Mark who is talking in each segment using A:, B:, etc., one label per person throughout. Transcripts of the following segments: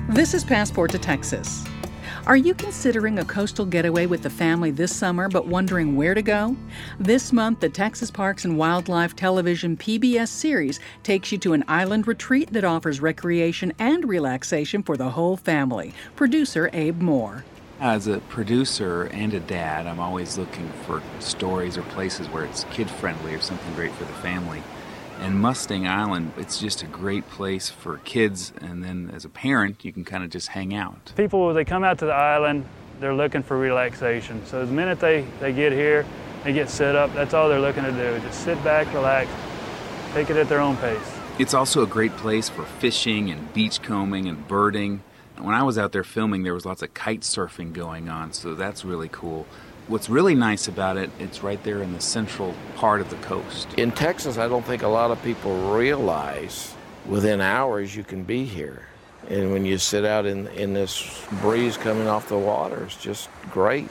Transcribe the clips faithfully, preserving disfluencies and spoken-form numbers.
A: This is Passport to Texas. Are you considering a coastal getaway with the family this summer but wondering where to go? This month, the Texas Parks and Wildlife Television P B S series takes you to an island retreat that offers recreation and relaxation for the whole family. Producer Abe Moore.
B: As a producer and a dad, I'm always looking for stories or places where it's kid-friendly or something great for the family. And Mustang Island, it's just a great place for kids, and then as a parent, you can kind of just hang out.
C: People, they come out to the island, they're looking for relaxation. So the minute they, they get here, they get set up, that's all they're looking to do. Just sit back, relax, take it at their own pace.
B: It's also a great place for fishing and beachcombing and birding. When I was out there filming, there was lots of kite surfing going on, so that's really cool. What's really nice about it, it's right there in the central part of the coast.
D: In Texas, I don't think a lot of people realize within hours you can be here. And when you sit out in, in this breeze coming off the water, it's just great.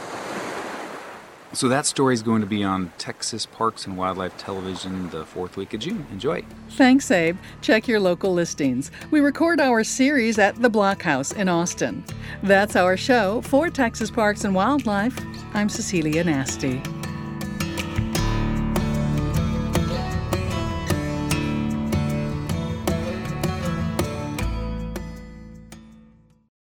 B: So that story is going to be on Texas Parks and Wildlife Television the fourth week of June. Enjoy.
A: Thanks, Abe. Check your local listings. We record our series at the Blockhouse in Austin. That's our show. For Texas Parks and Wildlife, I'm Cecilia Nasty.